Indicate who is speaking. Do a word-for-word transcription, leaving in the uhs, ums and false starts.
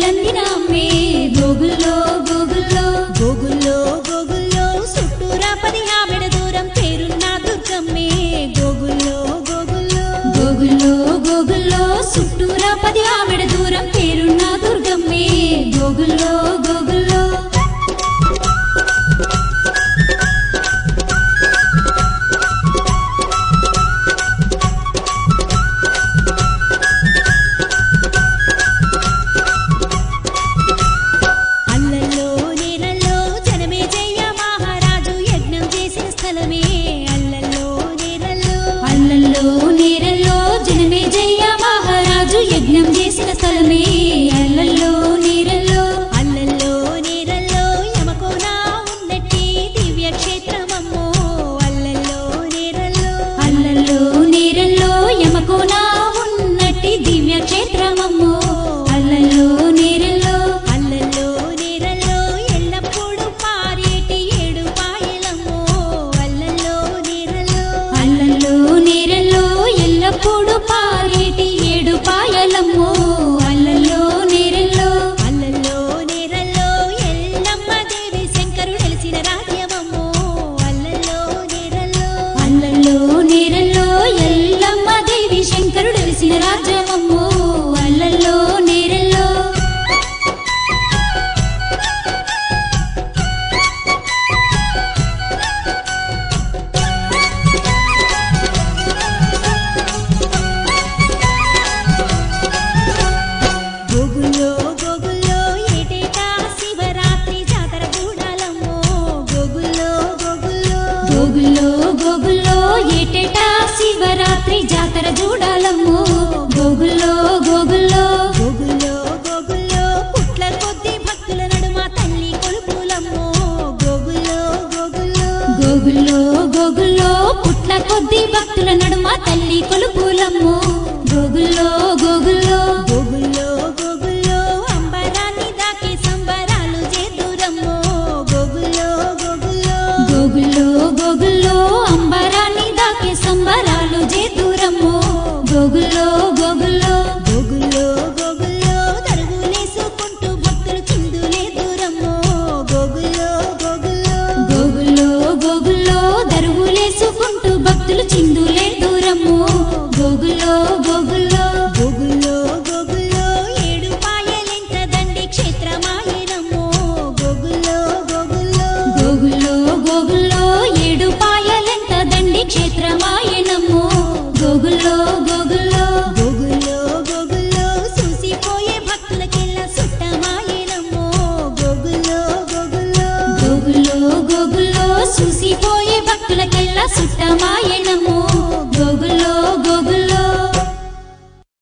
Speaker 1: పూలందినామే గోగుల్లో గోగుల్లో గోగుల్లో గోగుల్లో చుట్టూరా పది ఆమెడ దూరం పేరున్న దుర్గమ్మే గోగుల్లో గోగుల్లో గోగుల్లో గోగుల్లో చుట్టూరా పది ఆమెడ దూరం పేరున్న దుర్గమ్మే గోగుల్లో గోగుల్లో యజ్ఞం చేసిన స్థలమే అల్లల్లో నీరల్లో అల్లల్లో నీరల్లో యమకోన ఉన్నట్టి దివ్య క్షేత్రమమ్మో అల్లల్లో నీరల్లో అల్లల్లో నీరల్లో యమకోన ఉన్నట్టి దివ్య క్షేత్రమమ్మో అల్లల్లో నీరల్లో అల్లల్లో నీరల్లో ఎల్లప్పుడు పారేటి ఏడు పాయలమ్మో అల్లల్లో నీరల్లో అల్లల్లో నీరల్లో ఎల్లప్పుడు పారేటి ఏడు పాయలమ్మో అల్లల్లో నీరల్లో అల్లల్లో నీరల్లో ఎల్లమ్మ దేవి శంకరుడు వెలిసిన రాజ్యమమ్మో అల్లల్లో నీరల్లో అల్లల్లో నీరల్లో ఎల్లమ్మ దేవి శంకరుడు వెలిసిన రాజ్యమమ్మో అల్లల్లో నీరల్లో గోగుల్లో గోగుల్లో ఏటేటా శివరాత్రి జాతర చూడాలమ్మో గోగుల్లో గోగుల్లో గోగుల్లో గోగుల్లో పుట్ల కొద్ది భక్తుల నడుమ తల్లి కొలుపులమ్మో గోగుల్లో గోగుల్లో గోగుల్లో గోగుల్లో పుట్ల కొద్ది భక్తుల నడుమ తల్లి కొలుపులమ్మో గోగుల్లో గోగుల్లో గోగుల్లో గోగుల్లో అంబరాన్ని దాకి సంబరాలు చేదురమ్మో గోగుల్లో గోగుల్లో గోగుల్లో గోగుల్లో అంబరాన్ని దాకి సంబరాలు చేదురమ్మో గోగుల్లో గోగుల్లో గోగుల్లో గోగుల్లో దరుగులేసుకుంటూ భక్తులు చిందులే దూరమ్మో గోగుల్లో గోగుల్లో గోగుల్లో గోగుల్లో దరుగులేసుకుంటూ భక్తులు చిందులే దూరమ్మో గోగుల్లో గోగుల్లో గోగుల్లో గోగుల్లో ఏడు పాయలెంత దండి క్షేత్రమాయనమ్మో గోగుల్లో గోగుల్లో గోగుల్లో గోగుల్లో ఏడు పాయలెంత దండి క్షేత్రమాయనమ్మో గోగుల్లో గోగుల్లో గోగుల్లో గోగుల్లో చూసిపోయే భక్తులకెల్లా సుట్టమాయనమ్మో గోగుల్లో గోగుల్లో గోగుల్లో గోగుల్లో చూసిపోయే భక్తులకెల్లా సుట్టమాయన